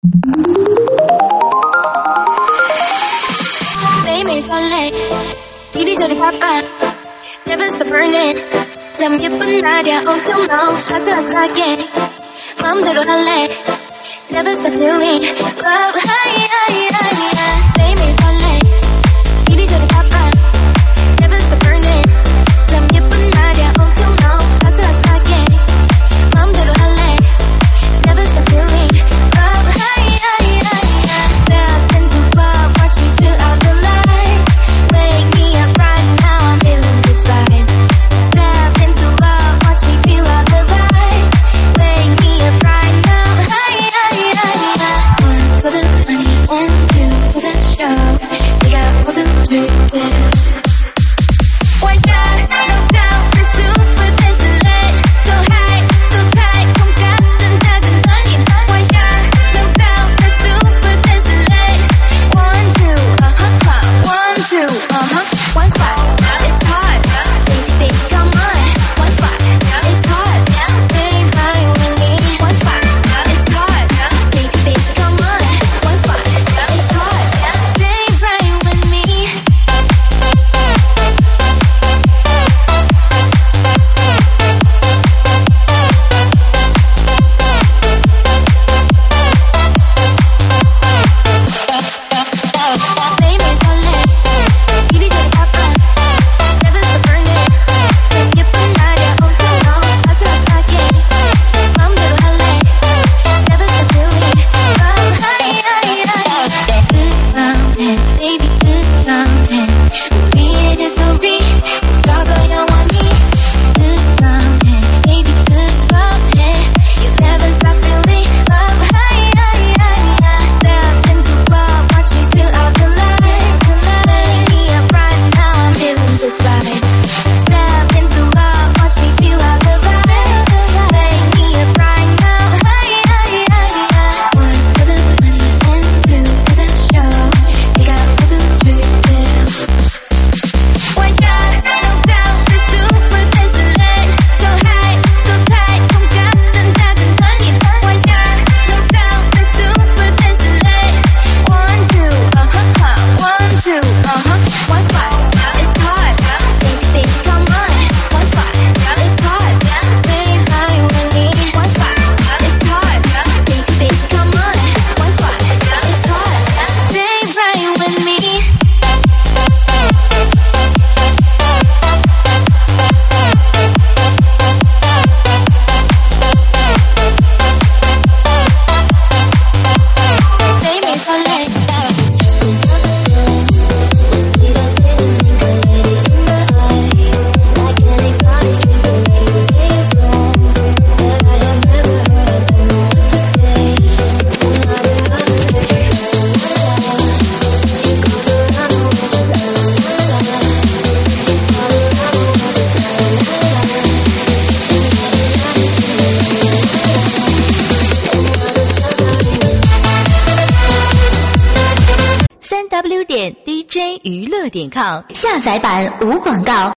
매일매일 설레 이리저리 바빠 Never stop burning 참 예쁜 날이야 온통 너 아슬아슬하게 마음대로 할래 Never stop feeling love high high high 매일매일 설레 이리저리 바빠 Never stop burning 참 예쁜 날이야 온통 너 아슬아슬하게 마음대로 할래 Never stop feeling love high high high Step into love watch me spill out the light Wake me up right now I'm feeling this vibe Step into love watch me feel out the light Wake me up right now high high high One for the money and two for the show 네가 모두 줄게 One shot no doubt the super fast lit So high so tight 콩 같은 작은 떨림 One shot no doubt the super fast lit One two one two one spot it's hot baby baby come on one spot it's hot stay right with me one spot it's hot baby baby come on one spot it's hot stay right with me 매일매일 설레 이리저리 바빠 Never stop burning 참 예쁜 날이야 온통 너 아슬아슬하게 마음대로 할래 Never stop feeling love high high high 끝나네 baby 끝나네 우리의 history 묻어둬 영원히 끝나네 baby 끝나네 You never stop feeling love high high high Step into love watch me spill out the light Wake me up right now I'm feeling this vibe Step into love watch me feel out the light Wake me up right now high high high One for the money and two for the show 네가 모두 줄게 One shot no doubt the super fast lit So high so tight 콩 같은 작은 떨림 One shot no doubt the super fast lit One two one spot it's hot baby baby come on one spot it's hot stay right with me one spot it's hot baby baby come on one spot it's hot stay right with me 매일매일 설레 3w.dj娱乐.com下载版无广告。